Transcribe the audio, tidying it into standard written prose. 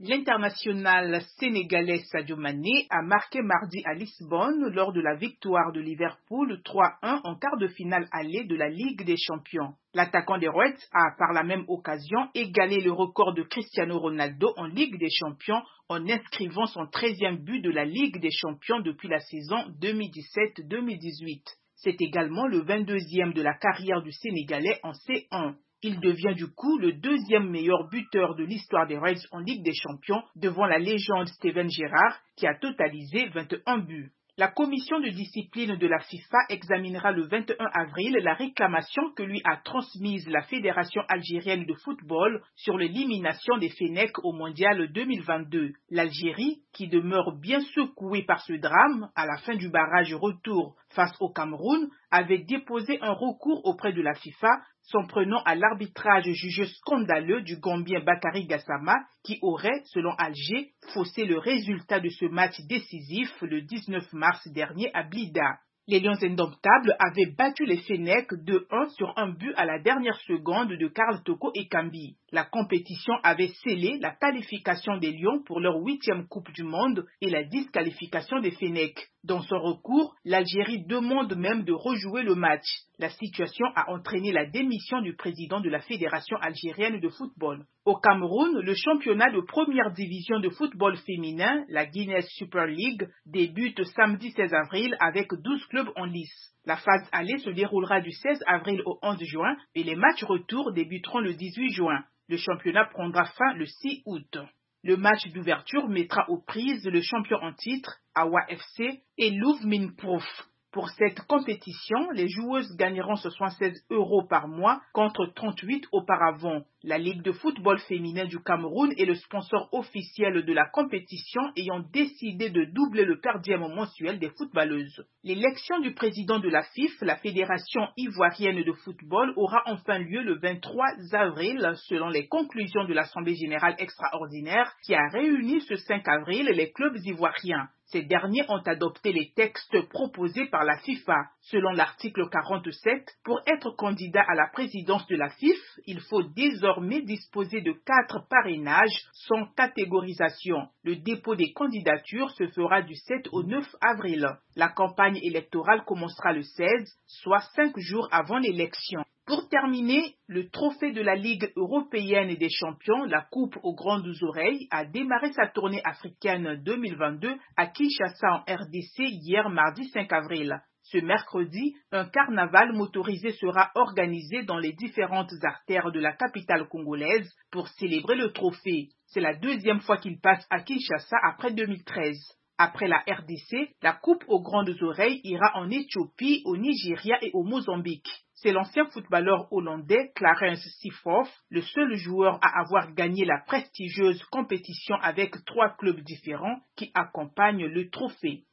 L'international sénégalais Sadio Mané a marqué mardi à Lisbonne lors de la victoire de Liverpool 3-1 en quart de finale aller de la Ligue des Champions. L'attaquant des Reds a par la même occasion égalé le record de Cristiano Ronaldo en Ligue des Champions en inscrivant son 13e but de la Ligue des Champions depuis la saison 2017-2018. C'est également le 22e de la carrière du Sénégalais en C1. Il devient du coup le deuxième meilleur buteur de l'histoire des Reds en Ligue des Champions devant la légende Steven Gerrard qui a totalisé 21 buts. La commission de discipline de la FIFA examinera le 21 avril la réclamation que lui a transmise la Fédération algérienne de football sur l'élimination des Fennecs au Mondial 2022. L'Algérie, qui demeure bien secouée par ce drame à la fin du barrage retour face au Cameroun, avait déposé un recours auprès de la FIFA s'en prenant à l'arbitrage jugé scandaleux du Gambien Bakary Gassama qui aurait, selon Alger, faussé le résultat de ce match décisif le 19 mars dernier à Blida. Les Lions indomptables avaient battu les Fennecs 2-1 sur un but à la dernière seconde de Karl Toko Ekambi. La compétition avait scellé la qualification des Lions pour leur 8e Coupe du Monde et la disqualification des Fennecs. Dans son recours, l'Algérie demande même de rejouer le match. La situation a entraîné la démission du président de la Fédération algérienne de football. Au Cameroun, le championnat de première division de football féminin, la Guinness Super League, débute samedi 16 avril avec 12 clubs en lice. La phase aller se déroulera du 16 avril au 11 juin et les matchs retour débuteront le 18 juin. Le championnat prendra fin le 6 août. Le match d'ouverture mettra aux prises le champion en titre, Awa FC, et Louvre Minprouf. Pour cette compétition, les joueuses gagneront 76 € par mois contre 38 auparavant. La Ligue de football féminin du Cameroun est le sponsor officiel de la compétition ayant décidé de doubler le cardième mensuel des footballeuses. L'élection du président de la FIF, la Fédération ivoirienne de football, aura enfin lieu le 23 avril selon les conclusions de l'Assemblée générale extraordinaire qui a réuni ce 5 avril les clubs ivoiriens. Ces derniers ont adopté les textes proposés par la FIFA. Selon l'article 47, pour être candidat à la présidence de la FIF, il faut désormais disposer de 4 parrainages sans catégorisation. Le dépôt des candidatures se fera du 7 au 9 avril. La campagne électorale commencera le 16, soit 5 jours avant l'élection. Pour terminer, le trophée de la Ligue européenne des champions, la Coupe aux grandes oreilles, a démarré sa tournée africaine 2022 à Kinshasa en RDC hier mardi 5 avril. Ce mercredi, un carnaval motorisé sera organisé dans les différentes artères de la capitale congolaise pour célébrer le trophée. C'est la deuxième fois qu'il passe à Kinshasa après 2013. Après la RDC, la Coupe aux grandes oreilles ira en Éthiopie, au Nigeria et au Mozambique. C'est l'ancien footballeur hollandais Clarence Seedorf, le seul joueur à avoir gagné la prestigieuse compétition avec 3 clubs différents qui accompagnent le trophée.